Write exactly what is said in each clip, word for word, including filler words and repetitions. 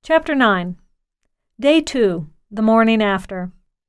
Chapter nine. Day two, the morning after.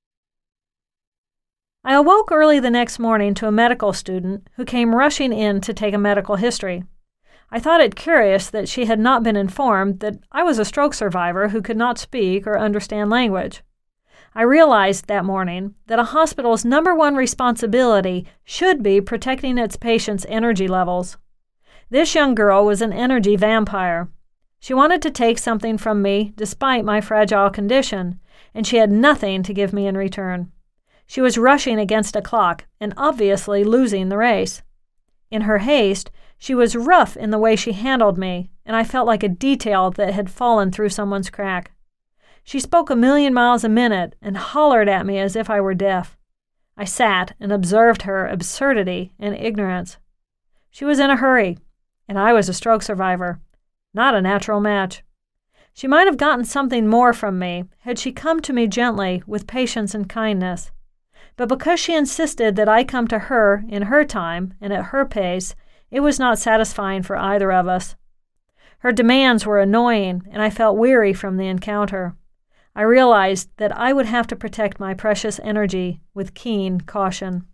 I awoke early the next morning to a medical student who came rushing in to take a medical history. I thought it curious that she had not been informed that I was a stroke survivor who could not speak or understand language. I realized that morning that a hospital's number one responsibility should be protecting its patients' energy levels. This young girl was an energy vampire. She wanted to take something from me despite my fragile condition, and she had nothing to give me in return. She was rushing against a clock and obviously losing the race. In her haste, she was rough in the way she handled me, and I felt like a detail that had fallen through someone's crack. She spoke a million miles a minute and hollered at me as if I were deaf. I sat and observed her absurdity and ignorance. She was in a hurry, and I was a stroke survivor. Not a natural match. She might have gotten something more from me had she come to me gently with patience and kindness. But because she insisted that I come to her in her time and at her pace, it was not satisfying for either of us. Her demands were annoying, and I felt weary from the encounter. I realized that I would have to protect my precious energy with keen caution.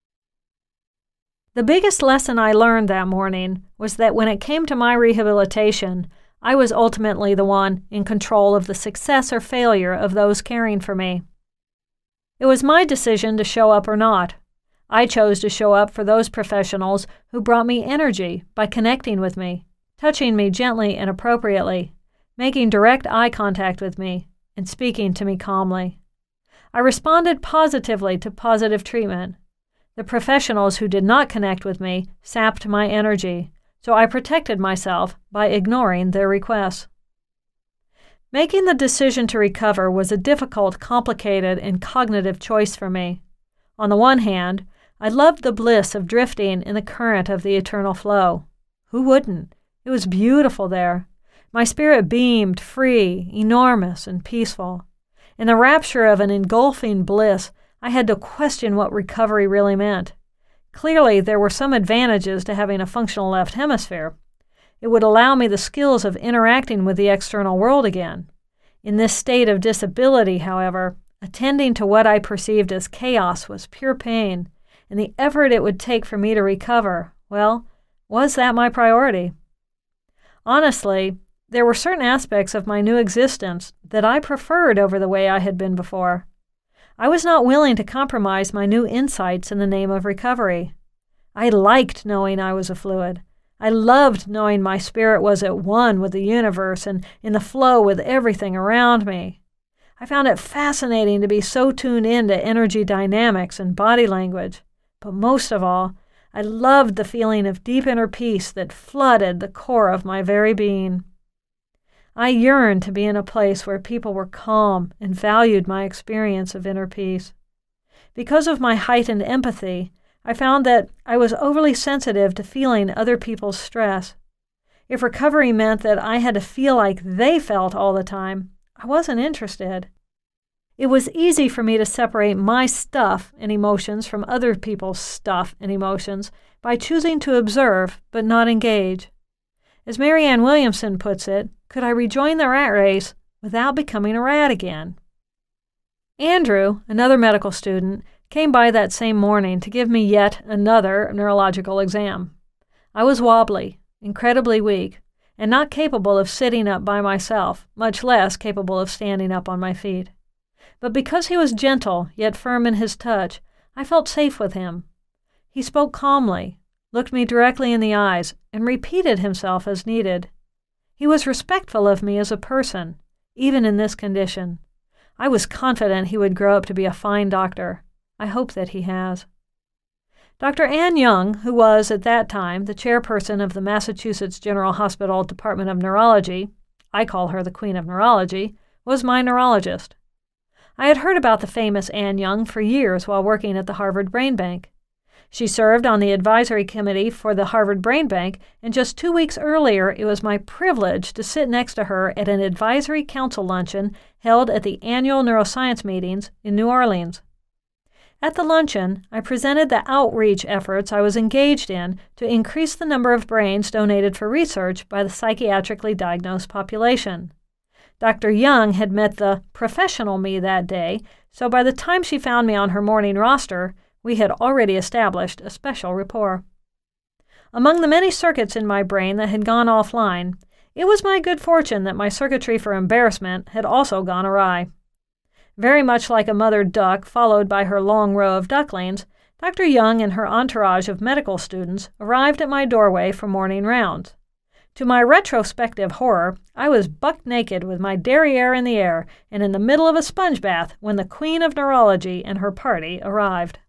The biggest lesson I learned that morning was that when it came to my rehabilitation, I was ultimately the one in control of the success or failure of those caring for me. It was my decision to show up or not. I chose to show up for those professionals who brought me energy by connecting with me, touching me gently and appropriately, making direct eye contact with me, and speaking to me calmly. I responded positively to positive treatment. The professionals who did not connect with me sapped my energy, so I protected myself by ignoring their requests. Making the decision to recover was a difficult, complicated, and cognitive choice for me. On the one hand, I loved the bliss of drifting in the current of the eternal flow. Who wouldn't? It was beautiful there. My spirit beamed free, enormous, and peaceful. In the rapture of an engulfing bliss, I had to question what recovery really meant. Clearly, there were some advantages to having a functional left hemisphere. It would allow me the skills of interacting with the external world again. In this state of disability, however, attending to what I perceived as chaos was pure pain, and the effort it would take for me to recover, well, was that my priority? Honestly, there were certain aspects of my new existence that I preferred over the way I had been before. I was not willing to compromise my new insights in the name of recovery. I liked knowing I was a fluid. I loved knowing my spirit was at one with the universe and in the flow with everything around me. I found it fascinating to be so tuned into energy dynamics and body language. But most of all, I loved the feeling of deep inner peace that flooded the core of my very being. I yearned to be in a place where people were calm and valued my experience of inner peace. Because of my heightened empathy, I found that I was overly sensitive to feeling other people's stress. If recovery meant that I had to feel like they felt all the time, I wasn't interested. It was easy for me to separate my stuff and emotions from other people's stuff and emotions by choosing to observe but not engage. As Marianne Williamson puts it, could I rejoin the rat race without becoming a rat again? Andrew, another medical student, came by that same morning to give me yet another neurological exam. I was wobbly, incredibly weak, and not capable of sitting up by myself, much less capable of standing up on my feet. But because he was gentle yet firm in his touch, I felt safe with him. He spoke calmly, looked me directly in the eyes, and repeated himself as needed. He was respectful of me as a person, even in this condition. I was confident he would grow up to be a fine doctor. I hope that he has. Doctor Ann Young, who was at that time the chairperson of the Massachusetts General Hospital Department of Neurology, I call her the Queen of Neurology, was my neurologist. I had heard about the famous Ann Young for years while working at the Harvard Brain Bank. She served on the advisory committee for the Harvard Brain Bank, and just two weeks earlier it was my privilege to sit next to her at an advisory council luncheon held at the annual neuroscience meetings in New Orleans. At the luncheon, I presented the outreach efforts I was engaged in to increase the number of brains donated for research by the psychiatrically diagnosed population. Doctor Young had met the professional me that day, so by the time she found me on her morning roster, we had already established a special rapport. Among the many circuits in my brain that had gone offline, it was my good fortune that my circuitry for embarrassment had also gone awry. Very much like a mother duck followed by her long row of ducklings, Doctor Young and her entourage of medical students arrived at my doorway for morning rounds. To my retrospective horror, I was buck naked with my derriere in the air and in the middle of a sponge bath when the queen of neurology and her party arrived.